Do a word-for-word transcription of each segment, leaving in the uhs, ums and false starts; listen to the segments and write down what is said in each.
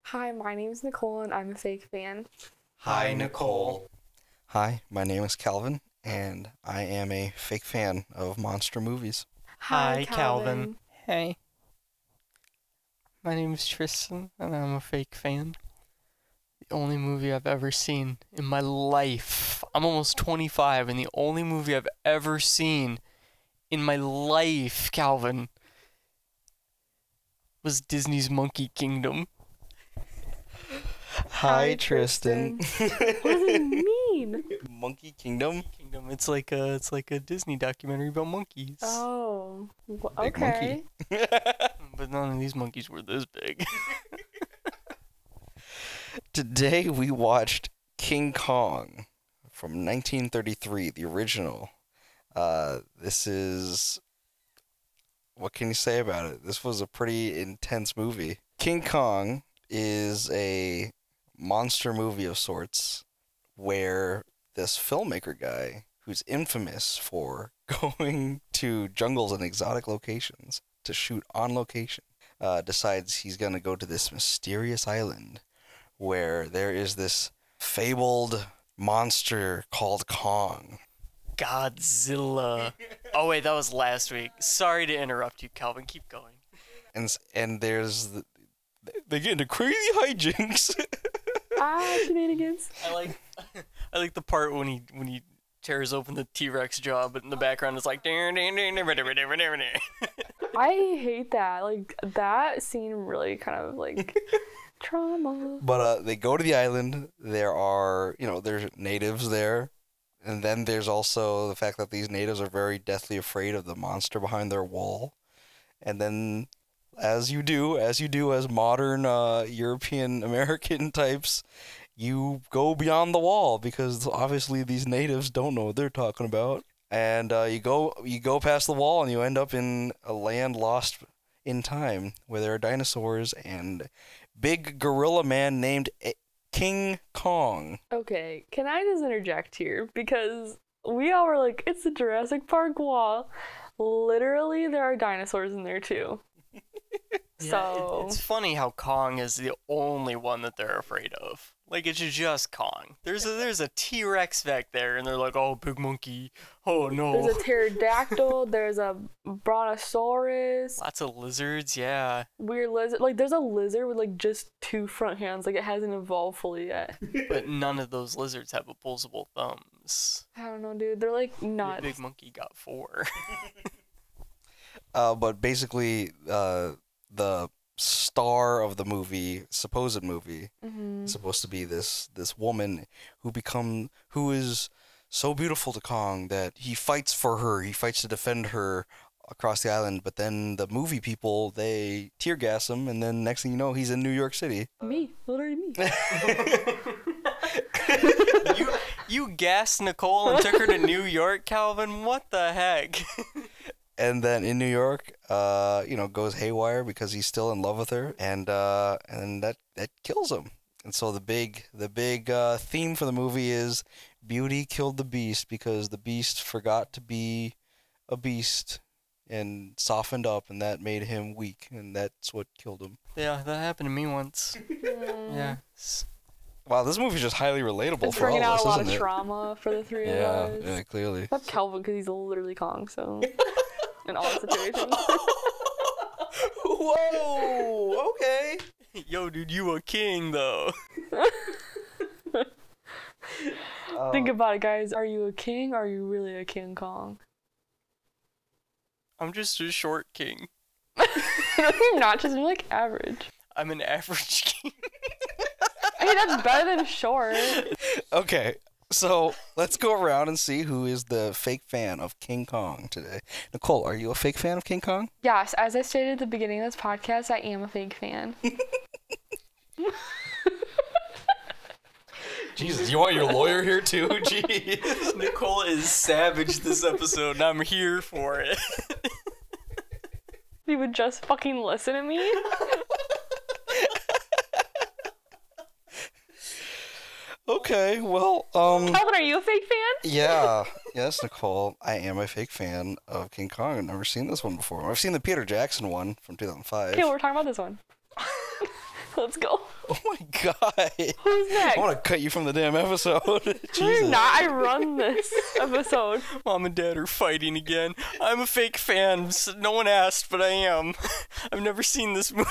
Hi, my name is Nicole and I'm a fake fan. Hi, Nicole. Hi, my name is Calvin, and I am a fake fan of monster movies. Hi, Calvin. Hey. My name is Tristan, and I'm a fake fan. The only movie I've ever seen in my life. I'm almost twenty-five, and the only movie I've ever seen in my life, Calvin, was Disney's Monkey Kingdom. Hi, Tristan. What does it mean? Monkey Kingdom? Kingdom. It's like a it's like a Disney documentary about monkeys. Oh, w- Big okay. monkey. But none of these monkeys were this big. Today we watched King Kong from nineteen thirty-three, the original. Uh, this is... What can you say about it? This was a pretty intense movie. King Kong is a monster movie of sorts where this filmmaker guy, who's infamous for going to jungles and exotic locations to shoot on location, uh, decides he's going to go to this mysterious island where there is this fabled monster called Kong. Godzilla. Oh wait, that was last week. Sorry to interrupt you, Calvin. Keep going. And and there's the, they get into crazy hijinks. Ah, shenanigans. I like I like the part when he when he tears open the T-Rex jaw, but in the background it's like I hate that. Like, that scene really kind of, like, trauma. But uh, they go to the island. There are, you know, there's natives there. And then there's also the fact that these natives are very deathly afraid of the monster behind their wall. And then, as you do, as you do as modern uh, European American types, you go beyond the wall because obviously these natives don't know what they're talking about. And uh, you go you go past the wall and you end up in a land lost in time where there are dinosaurs and big gorilla man named A- King Kong. Okay, can I just interject here? Because we all were like, it's the Jurassic Park wall. Literally, there are dinosaurs in there too. So... It, it's funny how Kong is the only one that they're afraid of. Like, it's just Kong. There's a there's a T-Rex back there, and they're like, oh, big monkey. Oh, no. There's a pterodactyl, there's a brontosaurus, Lots of lizards, yeah. weird lizard. Like, there's a lizard with, like, just two front hands. Like, it hasn't evolved fully yet. But none of those lizards have opposable thumbs. I don't know, dude. They're, like, The nuts. big monkey got four. Uh, but basically, uh, the star of the movie, supposed movie, Mm-hmm. is supposed to be this this woman who become who is so beautiful to Kong that he fights for her. He fights to defend her across the island. But then the movie people, they tear gas him, and then next thing you know, he's in New York City. Me. Literally me. you you gassed Nicole and took her to New York, Calvin? What the heck? And then in New York, uh, you know, goes haywire because he's still in love with her, and uh, and that that kills him. And so the big the big uh, theme for the movie is Beauty killed the Beast because the Beast forgot to be a beast and softened up, and that made him weak, and that's what killed him. Yeah, that happened to me once. Mm. Yeah. Wow, this movie's just highly relatable It's for all bringing of out us, a lot isn't of it? trauma for the three Yeah, of us. yeah, clearly. Except Kelvin, because he's literally Kong, so... in all situations. Whoa, okay. Yo, dude, you a king, though. Think about it, guys. Are you a king or are you really a King Kong? I'm just a short king. No, you're not. Just like average. I'm an average king. Hey, that's better than short. Okay, so let's go around and see who is the fake fan of King Kong today. Nicole, are you a fake fan of King Kong? Yes, as I stated at the beginning of this podcast, I am a fake fan. Jesus, you want your lawyer here too? Jeez. Nicole is savage this episode, and I'm here for it. You would just fucking listen to me? Okay, well, um... Calvin, are you a fake fan? yeah, yes, Nicole, I am a fake fan of King Kong. I've never seen this one before. I've seen the Peter Jackson one from two thousand five. Okay, we're talking about this one. Let's go. Oh my god. Who's next? I want to cut you from the damn episode. No, you're Jesus. not. I run this episode. Mom and Dad are fighting again. I'm a fake fan. S- No one asked, but I am. I've never seen this movie.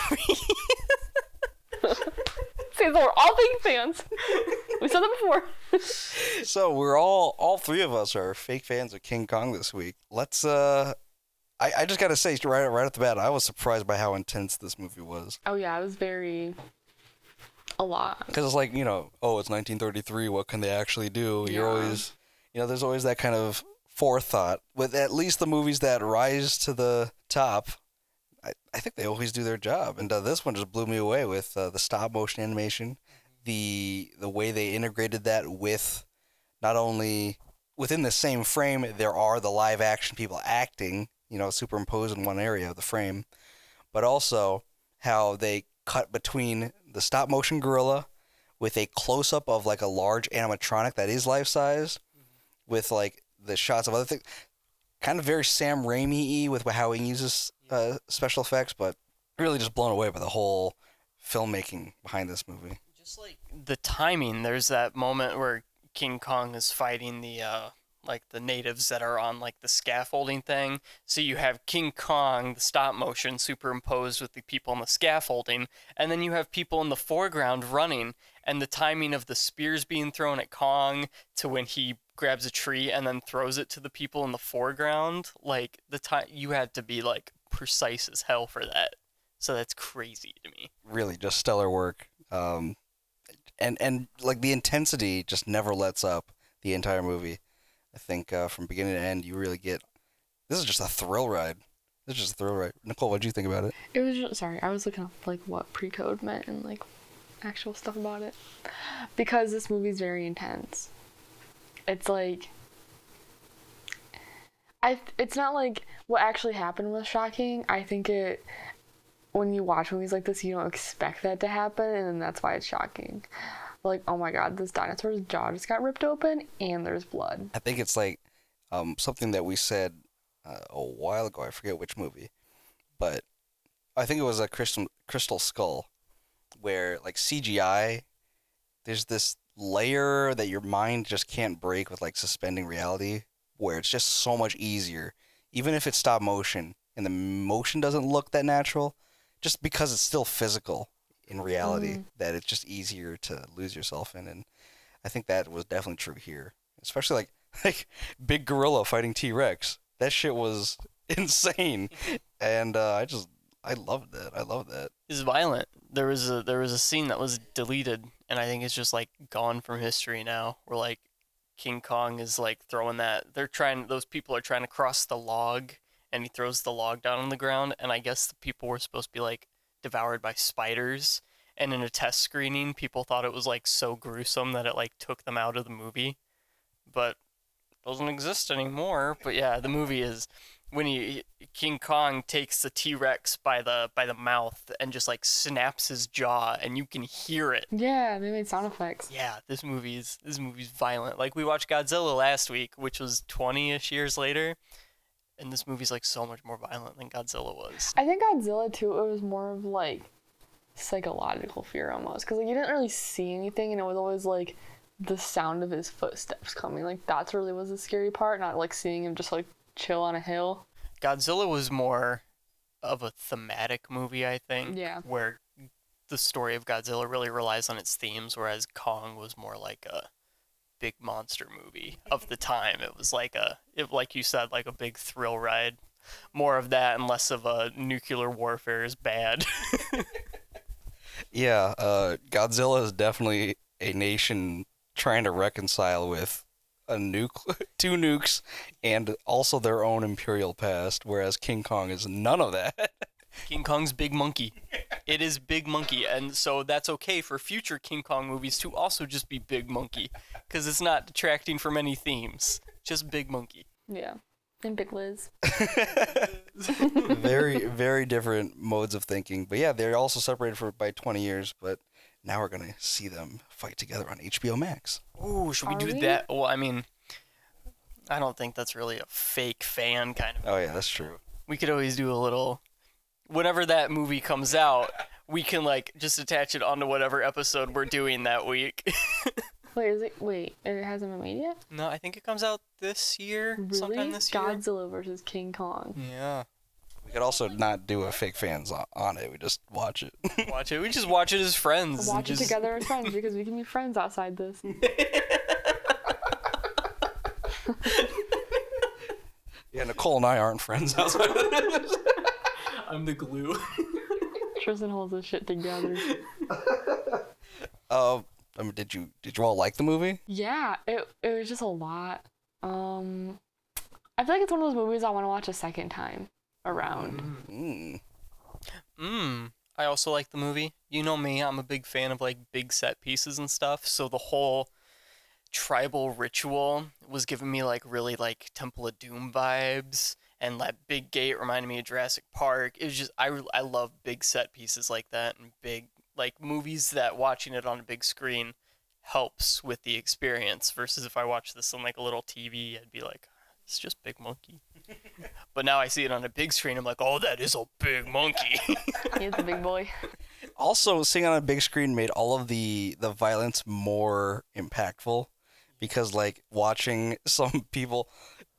See, so we're all fake fans. We said that before. So we're all, all three of us are fake fans of King Kong this week. Let's, uh, I, I just gotta say, right, right off the bat, I was surprised by how intense this movie was. Oh yeah, it was very, a lot. Because it's like, you know, oh, it's nineteen thirty-three, what can they actually do? You're Yeah. always, you know, there's always that kind of forethought. With at least the movies that rise to the top, I, I think they always do their job. And uh, this one just blew me away with uh, the stop motion animation, the the way they integrated that with not only within the same frame, there are the live action people acting, you know, superimposed in one area of the frame, but also how they cut between the stop motion gorilla with a close up of like a large animatronic that is life size, with like the shots of other things, kind of very Sam Raimi-y with how he uses uh, special effects, but really just blown away by the whole filmmaking behind this movie. Just like the timing, there's that moment where King Kong is fighting the uh like the natives that are on like the scaffolding thing. So you have King Kong, the stop motion, superimposed with the people on the scaffolding, and then you have people in the foreground running, and the timing of the spears being thrown at Kong to when he grabs a tree and then throws it to the people in the foreground, like the time you had to be like precise as hell for that. So that's crazy to me. Really just stellar work. Um, and, and like the intensity just never lets up the entire movie. I think uh, from beginning to end, you really get. This is just a thrill ride. This is just a thrill ride. Nicole, what do you think about it? It was just, sorry, I was looking up like what pre-code meant and like actual stuff about it. Because this movie's very intense. It's like I it's not like what actually happened was shocking. I think it when you watch movies like this, you don't expect that to happen, and then that's why it's shocking. Like, oh my god, this dinosaur's jaw just got ripped open and there's blood. I think it's like um, something that we said uh, a while ago. I forget which movie, but I think it was a Crystal Crystal Skull, where like C G I, there's this layer that your mind just can't break with like suspending reality, where it's just so much easier, even if it's stop motion and the motion doesn't look that natural, just because it's still physical in reality, Mhm. that it's just easier to lose yourself in. And I think that was definitely true here, especially like like big gorilla fighting T-Rex. That shit was insane, and uh, I just I loved that. I loved that. Is violent. There was a there was a scene that was deleted, and I think it's just like gone from history now. Where like King Kong is like throwing that. They're trying. Those people are trying to cross the log, and he throws the log down on the ground. And I guess the people were supposed to be like devoured by spiders. And in a test screening, people thought it was like so gruesome that it like took them out of the movie. But it doesn't exist anymore. But yeah, the movie is. When he King Kong takes the T-Rex by the by the mouth and just like snaps his jaw, and you can hear it. Yeah, they made sound effects. Yeah, this movie is this movie's violent. Like we watched Godzilla last week, which was twenty-ish years later, and this movie's like so much more violent than Godzilla was. I think Godzilla too, it was more of like psychological fear almost, because like you didn't really see anything, and it was always like the sound of his footsteps coming. Like that's really was the scary part, not like seeing him just like chill on a hill. Godzilla was more of a thematic movie, I think. Yeah. Where the story of Godzilla really relies on its themes, whereas Kong was more like a big monster movie of the time. It was like a, it, like you said, like a big thrill ride. More of that and less of a nuclear warfare is bad. Yeah, uh, Godzilla is definitely a nation trying to reconcile with a nuke, two nukes, and also their own imperial past, whereas King Kong is none of that. King Kong's Big Monkey. It is Big Monkey, and so that's okay for future King Kong movies to also just be Big Monkey, because it's not detracting from any themes. Just Big Monkey. Yeah. And Big Liz. Very, very different modes of thinking. But yeah, they're also separated for by twenty years, but now we're going to see them fight together on H B O Max. Ooh, should we Are do we? that? Well, I mean, I don't think that's really a fake fan kind of. Oh yeah, that's true. We could always do a little whenever that movie comes out, we can like just attach it onto whatever episode we're doing that week. Wait, is it? Wait, it hasn't been made yet. No, I think it comes out this year. Really? Sometime this year. Godzilla versus King Kong. Yeah. We could also not do a fake fans on, on it. We just watch it. Watch it. We just watch it as friends. and Watch just... it together as friends because we can be friends outside this. Yeah, Nicole and I aren't friends. I'm the glue. Tristan holds his shit together. Uh, I mean, did you did you all like the movie? Yeah, it it was just a lot. Um, I feel like it's one of those movies I want to watch a second time around. Mm. Mmm. I also like the movie. You know me, I'm a big fan of like big set pieces and stuff. So the whole tribal ritual was giving me like really like Temple of Doom vibes, and that big gate reminded me of Jurassic Park. It was just I I love big set pieces like that, and big like movies that watching it on a big screen helps with the experience versus if I watch this on like a little T V, I'd be like, it's just Big Monkey. But now I see it on a big screen, I'm like, oh, that is a big monkey. He's a big boy. Also, seeing on a big screen made all of the the violence more impactful, because like watching some people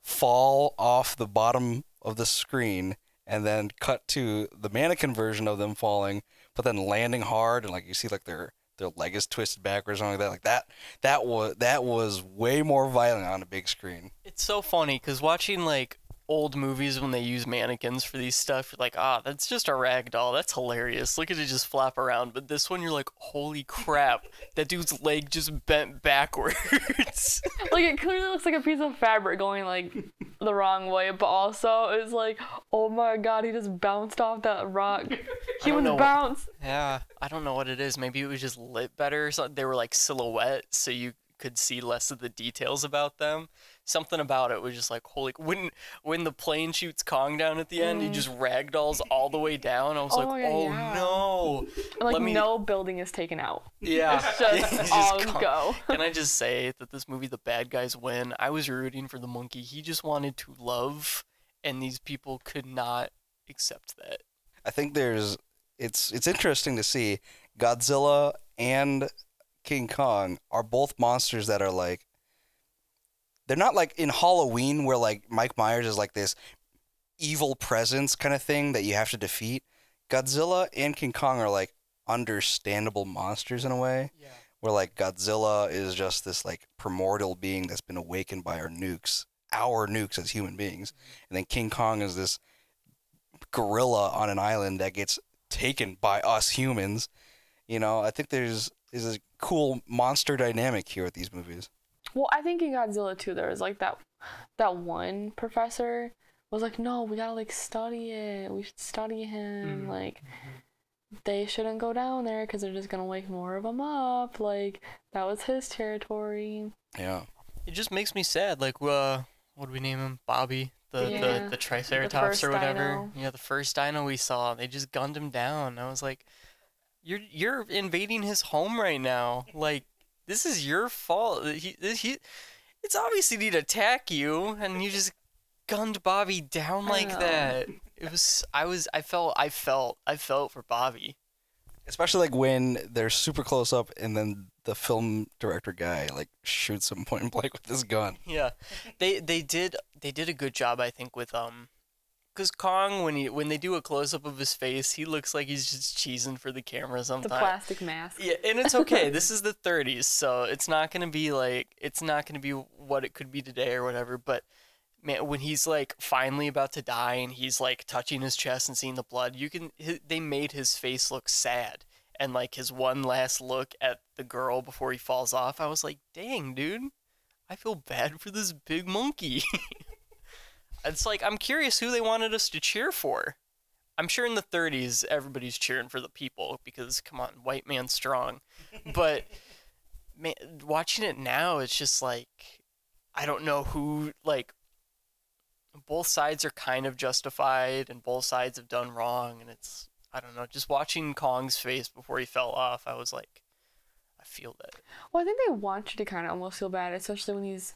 fall off the bottom of the screen and then cut to the mannequin version of them falling, but then landing hard, and like you see like their their leg is twisted backwards or something like that. Like that that was that was way more violent on a big screen. It's so funny because watching like old movies when they use mannequins for these stuff, you're like, ah, that's just a rag doll. That's hilarious. Look at it just flap around. But this one, you're like, holy crap, that dude's leg just bent backwards. Like, it clearly looks like a piece of fabric going like the wrong way, but also it's like, oh my god, he just bounced off that rock. He was know. bounced. Yeah, I don't know what it is. Maybe it was just lit better or something. They were like silhouette, so you could see less of the details about them. Something about it was just like, holy, when when the plane shoots Kong down at the end, he just ragdolls all the way down. I was Oh like, my God, oh yeah. no. And, like, Let me- no building is taken out. Yeah. It's just It's all Kong. go. Can I just say that this movie, the bad guys win? I was rooting for the monkey. He just wanted to love, and these people could not accept that. I think there's it's it's interesting to see Godzilla and King Kong are both monsters that are like, they're not like in Halloween where like Mike Myers is like this evil presence kind of thing that you have to defeat. Godzilla and King Kong are like understandable monsters in a way, Yeah. where like Godzilla is just this like primordial being that's been awakened by our nukes, our nukes as human beings. And then King Kong is this gorilla on an island that gets taken by us humans. You know, I think there's is a cool monster dynamic here with these movies. Well, I think in Godzilla too, there was like that that one professor was like, no, we gotta like study it. We should study him. Mm. Like, they shouldn't go down there because they're just gonna wake more of them up. Like, that was his territory. Yeah. It just makes me sad. Like, uh, what do we name him? Bobby? The, Yeah. the, the Triceratops first or whatever. dino. Yeah, the first dino we saw. They just gunned him down. I was like, you're you're invading his home right now. Like, this is your fault. He, he, it's obviously need to attack you, and you just gunned Bobby down I like know. that. It was, I was, I felt, I felt, I felt for Bobby. Especially like when they're super close up and then the film director guy like shoots him point blank with his gun. Yeah, they they did they did a good job, I think, with um, cause Kong, when he when they do a close up of his face, he looks like he's just cheesing for the camera The sometimes. plastic mask. Yeah, and it's okay. This is the thirties, so it's not gonna be like it's not gonna be what it could be today or whatever. But man, when he's like finally about to die and he's like touching his chest and seeing the blood, you can hi they made his face look sad, and like his one last look at the girl before he falls off, I was like, dang, dude, I feel bad for this big monkey. It's like, I'm curious who they wanted us to cheer for. I'm sure in the thirties, everybody's cheering for the people because, come on, white man strong. But man, watching it now, it's just like, I don't know who, like, both sides are kind of justified and both sides have done wrong. And it's, I don't know, just watching Kong's face before he fell off, I was like, I feel that. Well, I think they want you to kind of almost feel bad, especially when he's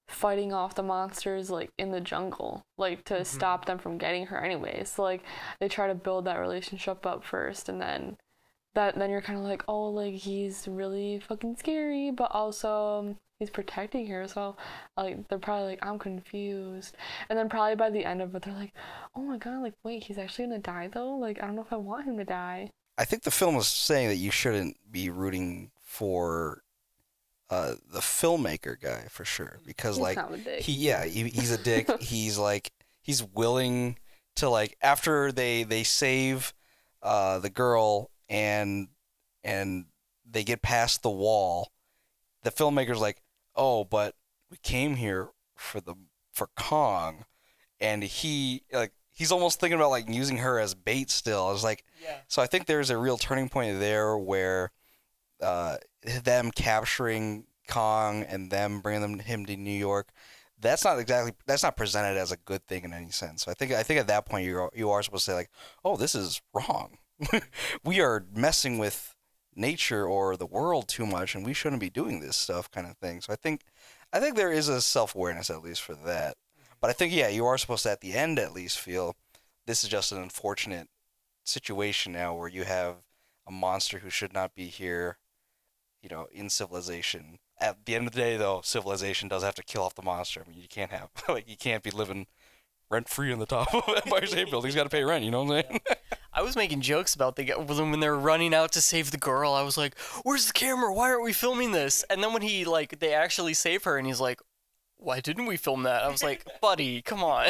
fighting off the monsters like in the jungle, like to Mhm. stop them from getting her anyway. So like they try to build that relationship up first, and then that then you're kind of like, oh, like he's really fucking scary, but also um, he's protecting her. So like they're probably like, I'm confused, and then probably by the end of it, they're like, oh my god, like wait, he's actually gonna die though. Like I don't know if I want him to die. I think the film was saying that you shouldn't be rooting for uh, the filmmaker guy for sure, because He's like kind of a dick. he yeah he, he's a dick. He's like he's willing to like after they they save uh, the girl and and they get past the wall, the filmmaker's like, oh, but we came here for the for Kong, and he like he's almost thinking about like using her as bait still. I was like, Yeah. so I think there's a real turning point there where uh, them capturing Kong and them bringing them him to New York, that's not exactly that's not presented as a good thing in any sense. So I think I think at that point you are, you are supposed to say like, oh, this is wrong. We are messing with nature or the world too much, and we shouldn't be doing this stuff, kind of thing. So I think I think there is a self awareness at least for that. But I think yeah, you are supposed to at the end at least feel this is just an unfortunate situation now where you have a monster who should not be here, you know, in civilization. At the end of the day, though, civilization does have to kill off the monster. I mean, you can't have like you can't be living rent free on the top of Empire State Building. He's got to pay rent. You know what I'm saying? I was making jokes about the when they were running out to save the girl. I was like, "Where's the camera? Why aren't we filming this?" And then when he like they actually save her, and he's like, "Why didn't we film that?" I was like, "Buddy, come on."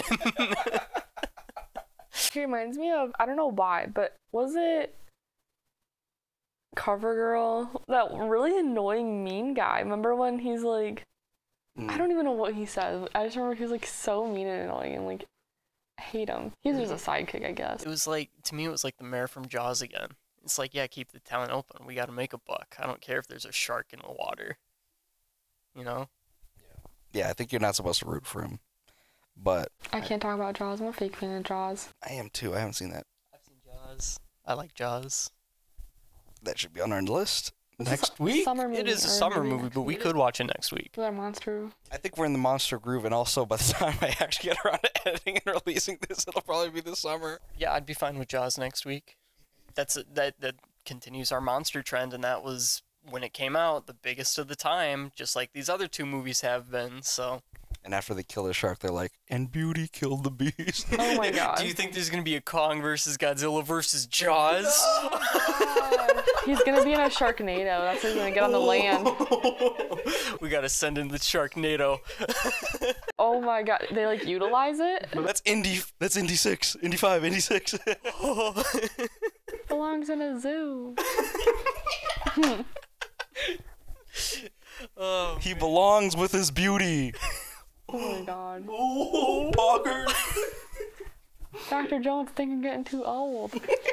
He reminds me of, I don't know why, but was it CoverGirl? That really annoying mean guy. Remember when he's like, Mm. I don't even know what he said. I just remember he was like so mean and annoying and like, I hate him. He's just a sidekick, I guess. It was like to me, it was like the mayor from Jaws again. It's like, yeah, keep the town open. We got to make a buck. I don't care if there's a shark in the water. You know? Yeah, I think you're not supposed to root for him, but I can't talk about Jaws. I'm a fake fan of Jaws. I am too. I haven't seen that. I've seen Jaws. I like Jaws. That should be on our list It's a next su- week. Summer movie. It is a or summer maybe movie, next but we week. could watch it next week. With our monster. I think we're in the monster groove, and also by the time I actually get around to editing and releasing this, it'll probably be this summer. Yeah, I'd be fine with Jaws next week. That's that that continues our monster trend, and that was when it came out, the biggest of the time, just like these other two movies have been. So, And after they kill the shark, they're like, "And Beauty killed the beast." Oh my god. do you think there's gonna be a Kong versus Godzilla versus Jaws? He's gonna be in a Sharknado. That's how he's gonna get on the land. We gotta send in the Sharknado. Oh my god. They like utilize it? That's Indy. That's Indy six, Indy five, Indy six. Belongs in a zoo. Oh, He belongs with his beauty. Oh my god. Oh, boggers. Doctor Jones thinking getting too old.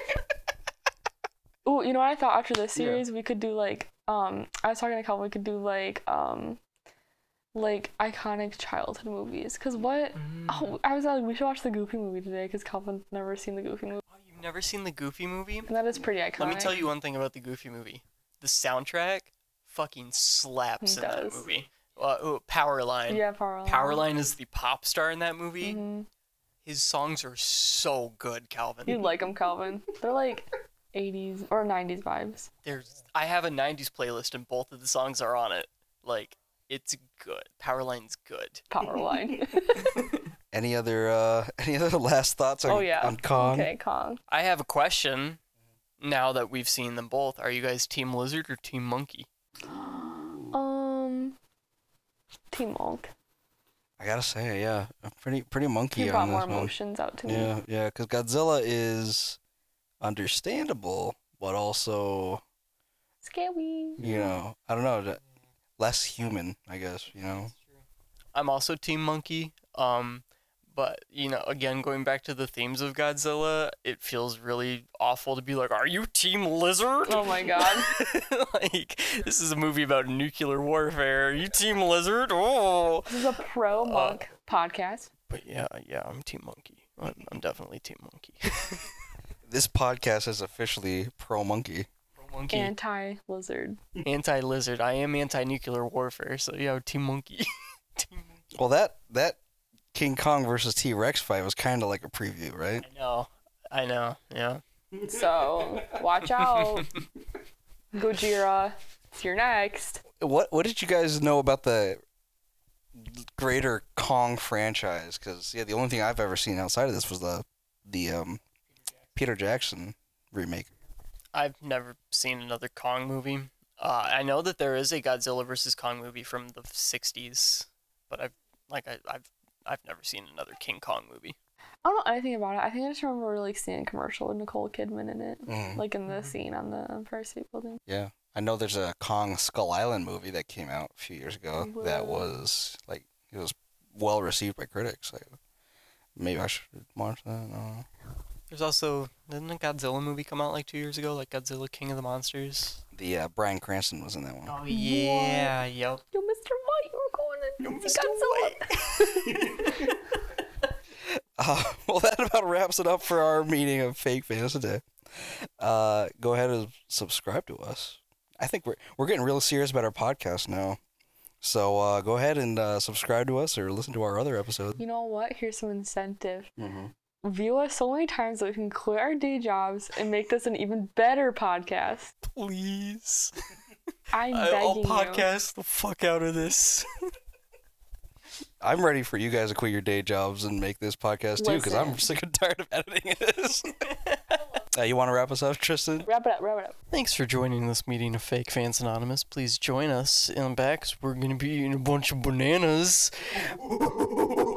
Ooh, you know what I thought after this Yeah. series we could do like um I was talking to Calvin, we could do like um like iconic childhood movies. Cause what oh I was like we should watch the Goofy movie today because Calvin's never seen the Goofy movie. Oh, you've never seen the Goofy movie? And that is pretty iconic. Let me tell you one thing about the Goofy movie. The soundtrack fucking slaps It in that does. movie. Uh, oh, Powerline. Yeah, Powerline. Powerline is the pop star in that movie. hmm His songs are so good, Calvin. You like them, Calvin. They're like eighties or nineties vibes. There's I have a nineties playlist and both of the songs are on it. Like, it's good. Powerline's good. Powerline. Any other uh any other last thoughts on, Oh yeah. on Kong? Okay, Kong. I have a question now that we've seen them both. Are you guys Team Lizard or Team Monkey? Um, Team Monk. I gotta say, yeah, I'm pretty pretty monkey He on brought more this one. emotions out to me. Yeah, yeah, because Godzilla is understandable, but also, Scary. you know, I don't know, th- less human, I guess, you know. I'm also Team Monkey. Um, but you know, again, going back to the themes of Godzilla, it feels really awful to be like, "Are you Team Lizard?" Oh my god. Like, this is a movie about nuclear warfare. Are you Team Lizard? Oh. This is a pro monk podcast. But yeah, yeah, I'm Team Monkey. I'm, I'm definitely Team Monkey. This podcast is officially pro monkey. Monkey. Anti lizard. Anti-lizard. I am anti-nuclear warfare, so yeah, Team Monkey. Team Monkey. Well, that that King Kong versus T Rex fight was kind of like a preview, right? I know. I know. Yeah. So watch out, Gojira. You're next. What What did you guys know about the greater Kong franchise? Because yeah, the only thing I've ever seen outside of this was the the um, Peter Jackson remake. I've never seen another Kong movie. Uh, I know that there is a Godzilla versus Kong movie from the sixties, but I've like I, I've I've never seen another King Kong movie. I don't know anything about it. I think I just remember like seeing a commercial with Nicole Kidman in it, Mm. like in the scene on the Empire State Building. Yeah, I know there's a Kong Skull Island movie that came out a few years ago that Whoa. was like it was well received by critics. Like, maybe I should watch that. I don't know. There's also didn't a Godzilla movie come out like two years ago, like Godzilla King of the Monsters? The uh, Bryan Cranston was in that one. Oh yeah, yep. Yo, Mister White, we're going to Yo, see Mister Godzilla. Uh, well, that about wraps it up for our meeting of Fake Fans today. Uh, go ahead and subscribe to us. I think we're we're getting real serious about our podcast now. So uh, go ahead and uh, subscribe to us or listen to our other episodes. You know what? Here's some incentive. Mm-hmm. View us so many times that we can quit our day jobs and make this an even better podcast. Please. I'm I, I'll begging you. podcast the fuck out of this. I'm ready for you guys to quit your day jobs and make this podcast too, because I'm Listen. sick and tired of editing this. uh, you want to wrap us up, Tristan? Wrap it up, wrap it up. Thanks for joining this meeting of Fake Fans Anonymous. Please join us in the back 'cause we're going to be eating a bunch of bananas.